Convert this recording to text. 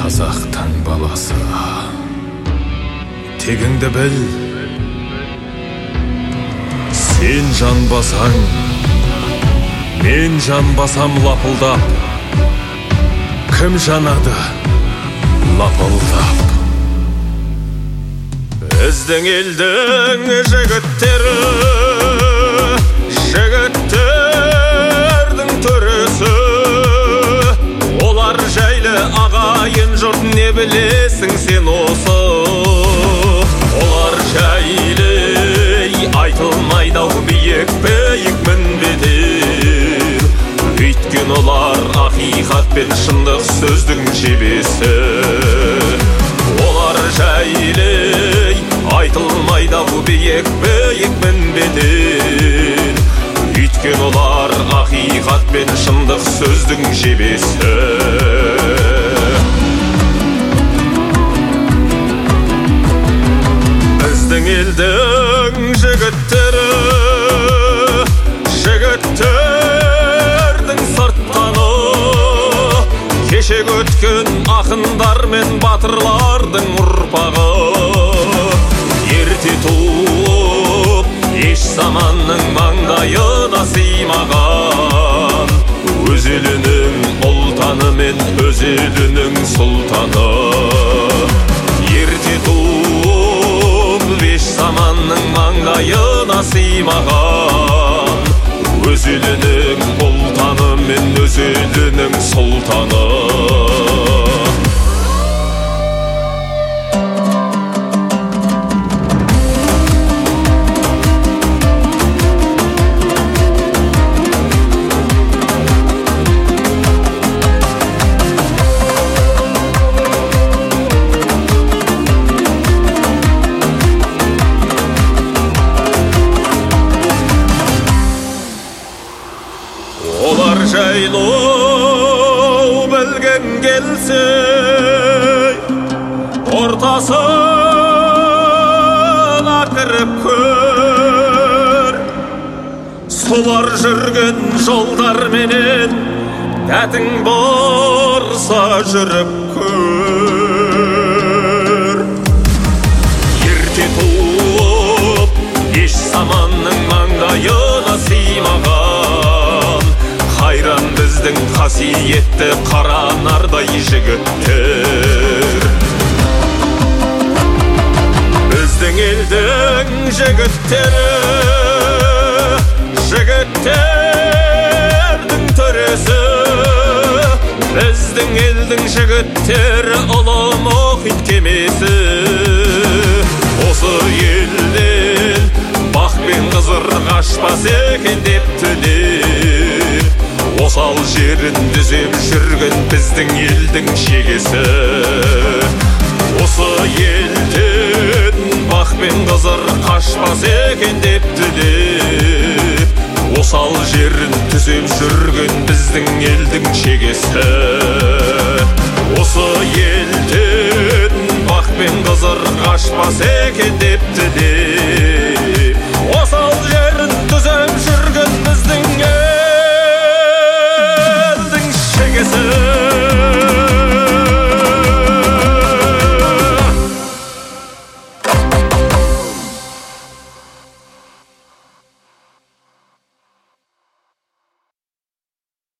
қазақтың баласы, тегіңді біл. Сен жанбасаң, мен жанбасам лапылдап, кім жанады лапылдап? Біздің елдің жігіттері, жігіттердің төресі, олар жайлы ағайын жұрт не білесің сен осы? Олар жайлы айтылмайды-ау биік мінбеден, өйткен олар ақиқат пен шындық сөздің жебесі. Олар жайлы айтылмайды-ау биік мінбеден, өйткен олар ақиқат пен шындық сөздің жебесі. Біздің елдің жігіттері, жігіттердің сырттаны, кешек өткен ақындар мен батырлардың ұрпағы. Ерте туып, еш заманның маңдайына сыймаған, өз елінің ұлтаны мен өз елінің сұлтаны. Ерте туып, еш заманның маңдайына сыймаған, өз елінің ұлтаны мен өз елінің сұлтаны. Олар жайлы білген келсе, ортасына кіріп көр. Солар жүрген жолдар менен тәтің барса жүріп көр. Ерте туып, еш заманның маңдайына сыймаған, қайран біздің қасиетті қара нардай жігіттер. Біздің елдің жігіттері, жігіттердің төресі, біздің елдің жігіттері ұлы мұхит кемесі. Осы елден бақ пен қызыр қашпас екен деп тілеп, осал жерін дүзеп жүрген біздің елдің шегесі. Осы елден бақ пен қызыр қашпас екен деп тілеп, осал жерін түзеп жүрген біздің елдің шегесі. Осы елден бақ пен қызыр қашпас екен деп тілеп,